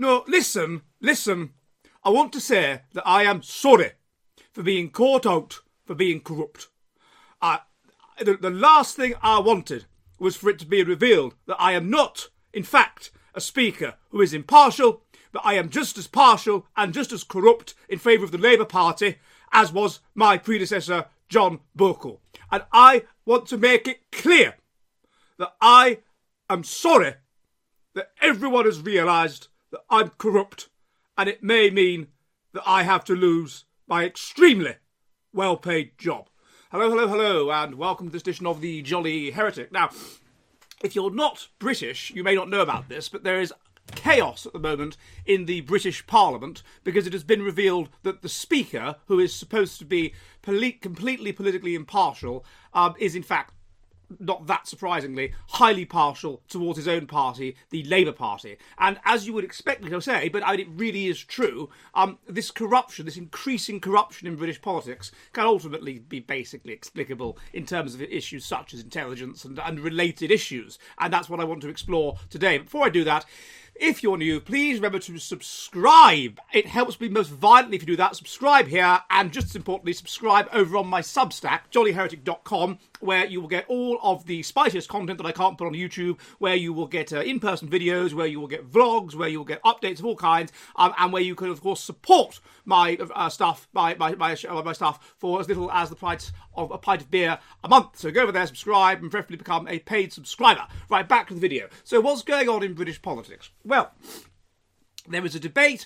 No, listen. I want to say that I am sorry for being caught out for being corrupt. The last thing I wanted was for it to be revealed that I am not, in fact, a speaker who is impartial, but I am just as partial and just as corrupt in favour of the Labour Party as was my predecessor, John Bercow. And I want to make it clear that I am sorry that everyone has realised that I'm corrupt, and it may mean that I have to lose my extremely well-paid job. Hello, and welcome to this edition of the Jolly Heretic. Now, if you're not British, you may not know about this, but there is chaos at the moment in the British Parliament because it has been revealed that the Speaker, who is supposed to be completely politically impartial, is in fact, not that surprisingly, highly partial towards his own party, the Labour Party. And as you would expect me to say, but it really is true, this corruption, this increasing corruption in British politics can ultimately be basically explicable in terms of issues such as intelligence and related issues. And that's what I want to explore today. But before I do that, if you're new, please remember to subscribe. It helps me most violently if you do that. Subscribe here, and just as importantly, subscribe over on my Substack, jollyheretic.com, where you will get all of the spiciest content that I can't put on YouTube, where you will get in-person videos, where you will get vlogs, where you will get updates of all kinds, and where you can, of course, support my stuff, my stuff for as little as the price of a pint of beer a month. So go over there, subscribe, and preferably become a paid subscriber. Right, back to the video. So what's going on in British politics? Well, there was a debate,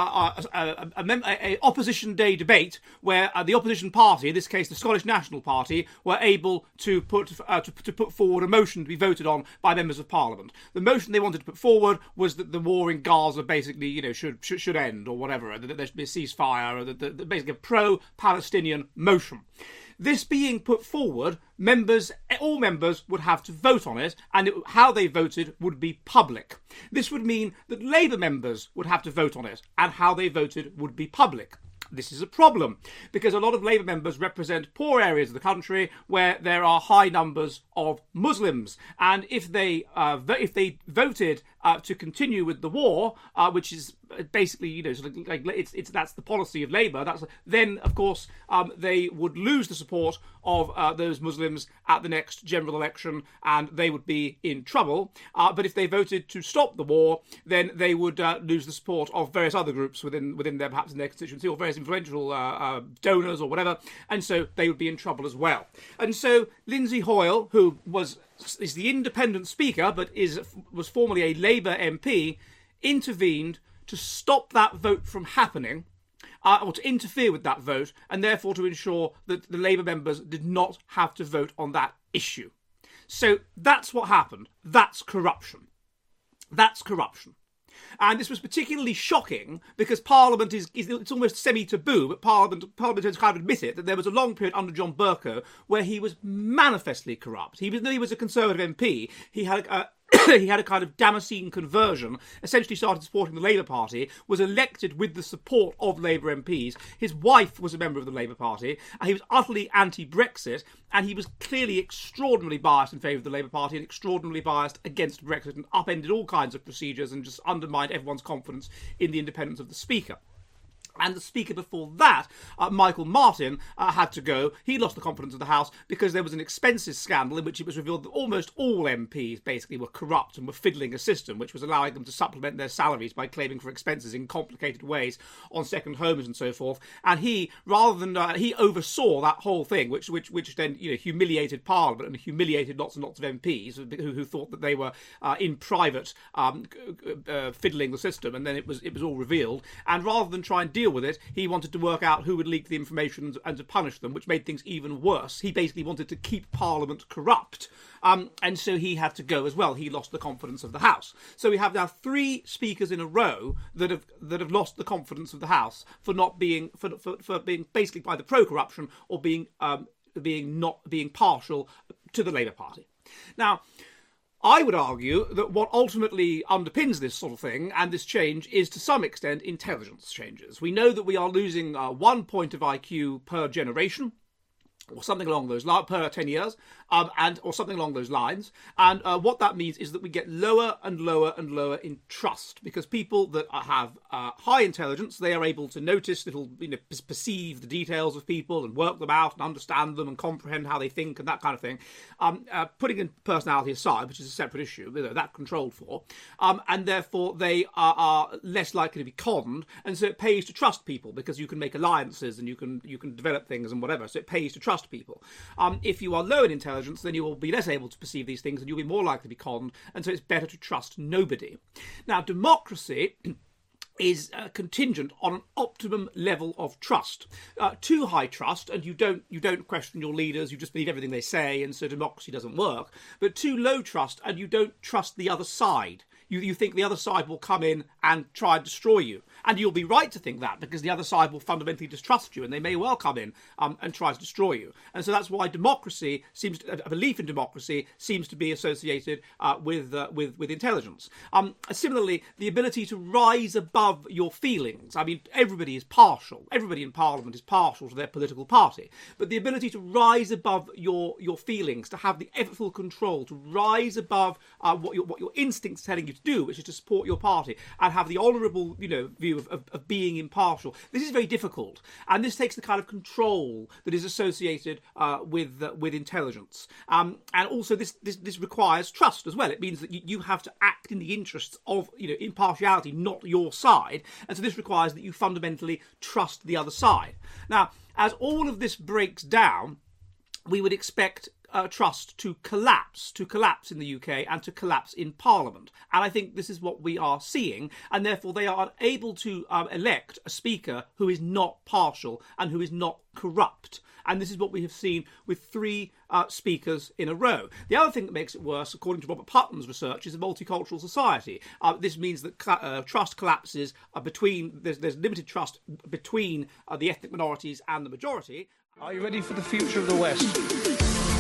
a opposition day debate, where the opposition party, in this case the Scottish National Party, were able to put forward a motion to be voted on by members of Parliament. The motion they wanted to put forward was that the war in Gaza basically, should end or whatever, that there should be a ceasefire, or basically a pro-Palestinian motion. This being put forward, all members would have to vote on it, and how they voted would be public. This would mean that Labour members would have to vote on it, and how they voted would be public. This is a problem, because a lot of Labour members represent poor areas of the country where there are high numbers of Muslims. And if they voted to continue with the war, which is basically, that's the policy of Labour, then, of course, they would lose the support of those Muslims at the next general election, and they would be in trouble. But if they voted to stop the war, then they would lose the support of various other groups within their, perhaps in their constituency, or various influential donors or whatever, and so they would be in trouble as well. And so Lindsay Hoyle, who is the independent speaker, but was formerly a Labour MP, intervened to stop that vote from happening, or to interfere with that vote, and therefore to ensure that the Labour members did not have to vote on that issue. So that's what happened. That's corruption. And this was particularly shocking because Parliament it's almost semi-taboo, but Parliament has kind of admitted that there was a long period under John Bercow where he was manifestly corrupt. Even though he was a Conservative MP, he had he had a kind of Damascene conversion, essentially started supporting the Labour Party, was elected with the support of Labour MPs. His wife was a member of the Labour Party, and he was utterly anti-Brexit, and he was clearly extraordinarily biased in favour of the Labour Party and extraordinarily biased against Brexit, and upended all kinds of procedures and just undermined everyone's confidence in the independence of the Speaker. And the Speaker before that, Michael Martin, had to go. He lost the confidence of the House because there was an expenses scandal in which it was revealed that almost all MPs basically were corrupt and were fiddling a system which was allowing them to supplement their salaries by claiming for expenses in complicated ways on second homes and so forth. And he, rather than he oversaw that whole thing, which then humiliated Parliament and humiliated lots and lots of MPs who thought that they were in private fiddling the system, and then it was all revealed. And rather than try and deal with it, he wanted to work out who would leak the information and to punish them, which made things even worse. He basically wanted to keep Parliament corrupt, and so he had to go as well. He lost the confidence of the House. So we have now 3 speakers in a row that have lost the confidence of the House for being basically either pro-corruption or being partial to the Labour Party. Now, I would argue that what ultimately underpins this sort of thing and this change is to some extent intelligence changes. We know that we are losing 1 point of IQ per generation. or something along those lines, per 10 years, or something along those lines. And what that means is that we get lower and lower and lower in trust, because people that have high intelligence, they are able to notice little, perceive the details of people and work them out and understand them and comprehend how they think and that kind of thing. Putting in personality aside, which is a separate issue, that's controlled for, and therefore they are less likely to be conned, and so it pays to trust people because you can make alliances and you can develop things and whatever. So it pays to trust people. If you are low in intelligence, then you will be less able to perceive these things and you'll be more likely to be conned, and so it's better to trust nobody. Now, democracy is contingent on an optimum level of trust. Too high trust, and you don't question your leaders, you just believe everything they say, and so democracy doesn't work. But too low trust, and you don't trust the other side. You think the other side will come in and try and destroy you. And you'll be right to think that, because the other side will fundamentally distrust you, and they may well come in and try to destroy you. And so that's why a belief in democracy seems to be associated with intelligence. Similarly, the ability to rise above your feelings. I mean, everybody is partial. Everybody in Parliament is partial to their political party. But the ability to rise above your feelings, to have the effortful control, to rise above what your instincts are telling you to do, which is to support your party, and have the honourable, view of being impartial. This is very difficult, and this takes the kind of control that is associated with intelligence. And also, this requires trust as well. It means that you have to act in the interests of impartiality, not your side, and so this requires that you fundamentally trust the other side. Now, as all of this breaks down, we would expect trust to collapse in the UK and to collapse in Parliament. And I think this is what we are seeing, and therefore they are unable to elect a speaker who is not partial and who is not corrupt. And this is what we have seen with 3 speakers in a row. The other thing that makes it worse, according to Robert Putnam's research, is a multicultural society. This means that trust collapses there's limited trust between the ethnic minorities and the majority. Are you ready for the future of the West?